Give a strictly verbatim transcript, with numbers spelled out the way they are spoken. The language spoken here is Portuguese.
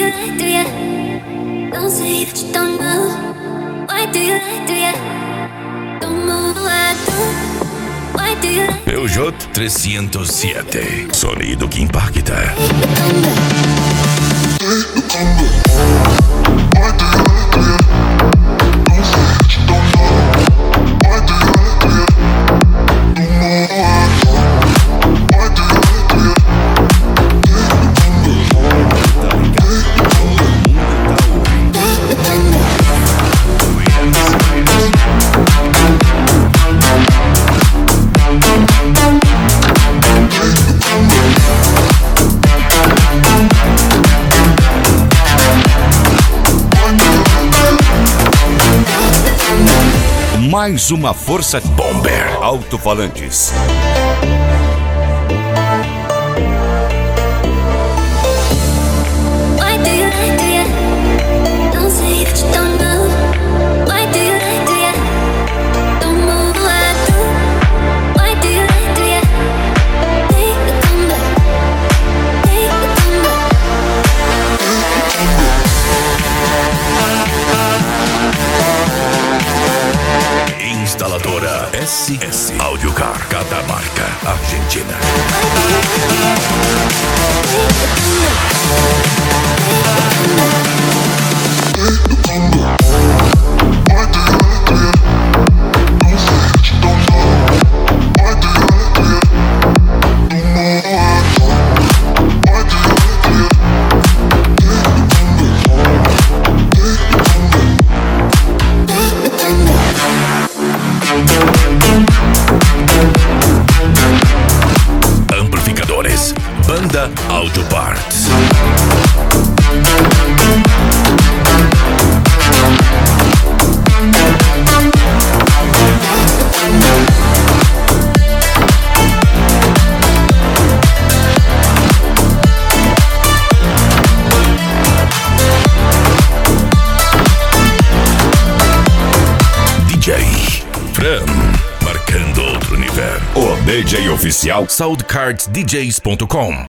lie to ya? Don't say that you don't know. Why do you lie to ya? Don't move, I don't. Why do you lie to ya? Peugeot trezentos e sete. Sonido que impacta. Mais uma força Bomber Alto-falantes. Why do you lie to ya? Don't say that you don't know. Why do you lie to ya? Don't move, I do. Why do you lie to ya? Take the comeback. Take the comeback. Instaladora S S Audiocar, cada marca argentina. Amplificadores Banda Audio Parts. D J Fran, marcando outro nível. O D J oficial Soundcards D Js ponto com.